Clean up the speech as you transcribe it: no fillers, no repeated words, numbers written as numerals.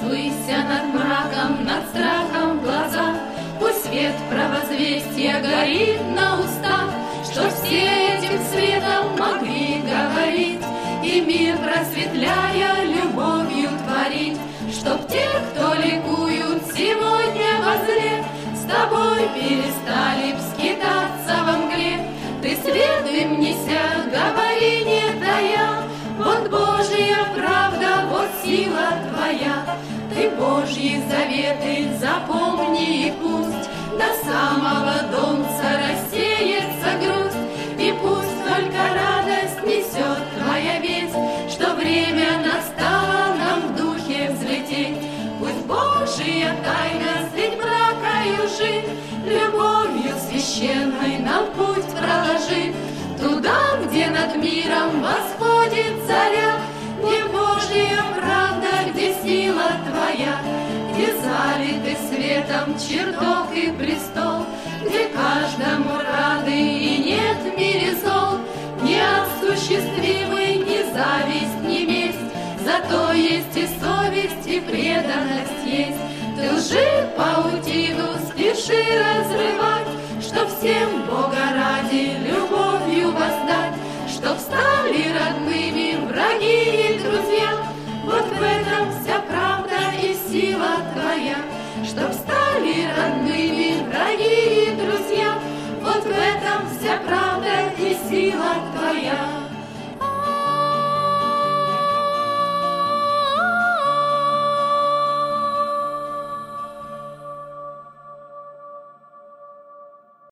возвыся над мраком, над страхом в глазах. Пусть свет правозвестия горит на устах, чтоб все этим светом могли говорить и мир просветляя любовью творить. Чтоб те, кто ликуют сегодня возле, с тобой перестали б скитаться во мгле. Ты свет им неся, говори, не тая, вот Божья правда, вот сила твоя. Ты Божьи заветы запомни, и пусть до самого донца рассеется грусть, и пусть только радость несет твоя весть, что время настало нам в духе взлететь. Пусть Божья тайна средь мрака и лжи любовью священной нам путь проложит, туда, где над миром восходит заря, где Божья правда, где сила твоя, где залитый светом чертог и престол, где каждому рады и нет в мире зол, неосуществимый ни зависть, ни месть, зато есть и совесть, и преданность есть. Ты лжи паутину спеши разрывать, чтоб всем Бога